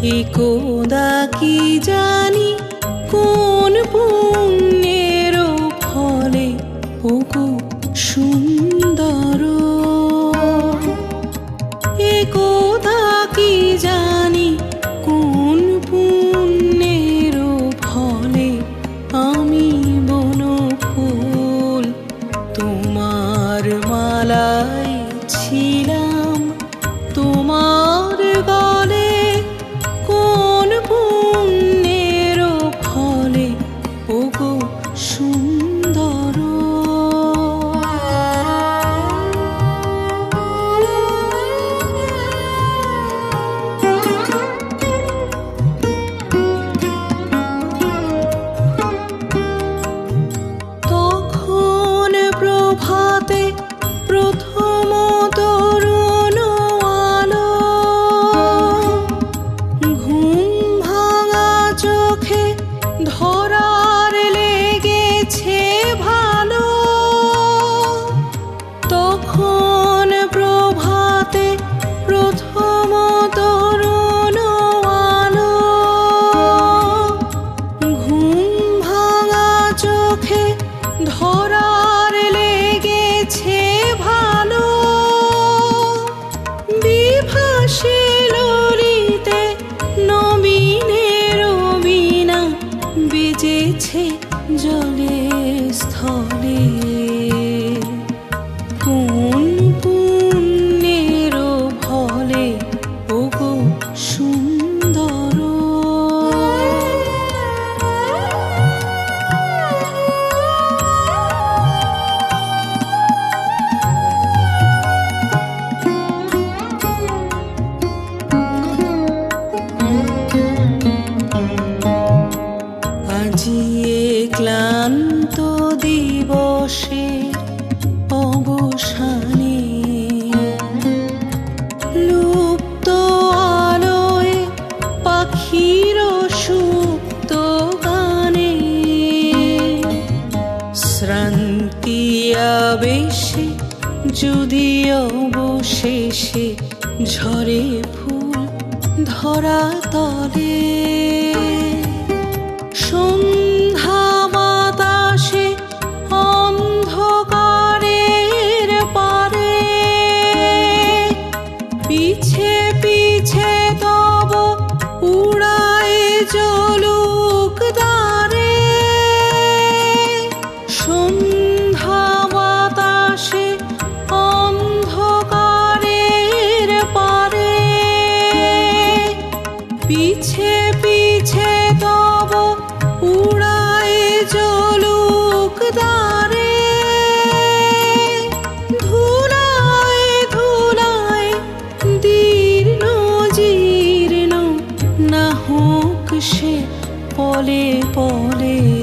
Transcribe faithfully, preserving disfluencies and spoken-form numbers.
একদা কি জানি কোন পুণ্যের ফলে ওগো সুন্দর, একদা কি জানি কোন পুণ্যের ফলে আমি বনফুল তোমার মালায় ছিলাম, তোমার গলে কোন পুণ্যের ফলে ওগো সুন্দর। তখন প্রভাতে প্রথম তরুণ আলো, ঘুম ভাঙা চোখে ধরার লেগেছে ভালো। তখন প্রভাতে প্রথম তরুণ আলো, ঘুম ভাঙা চোখে ধরার লেগেছে ভালো। বিভাসে ললিতে নবীনের বীণা বেজেছে জলে স্থলে, কোন পুণ্যের ফলে ওগো সুন্দর। আজিয়ে ক্লান্ত দিবসের অবসানে লুপ্ত আলোয় পাখির সুপ্ত গানে, শ্রান্তি আবেশে যদি অবশেষে ঝরে ফুল ধরা তলে, সন্ধ্যা বাতাসে অন্ধকারের পারে পিছে পিছে তব উড়ায় জলুক দ্বারে। সন্ধ্যা বাতাসে অন্ধকারের পারে পিছে পিছে তব উড়ায় জলুক দ্বারে। ধুলায় ধুলায় দীর্ণ জীর্ণ না হোক সে পলে পলে।